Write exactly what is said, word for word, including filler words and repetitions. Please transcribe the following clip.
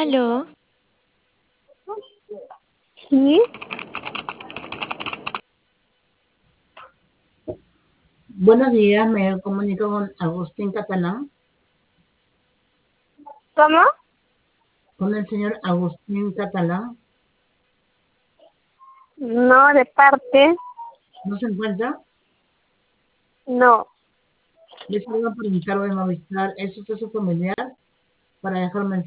Aló, Sí, Buenos días, me comunico con Agustín Catalán, ¿cómo? con el señor Agustín Catalán. No, de parte, ¿No se encuentra? no. Le saludo por encargo de Movistar. ¿Es usted su familiar? Para dejar un mensaje.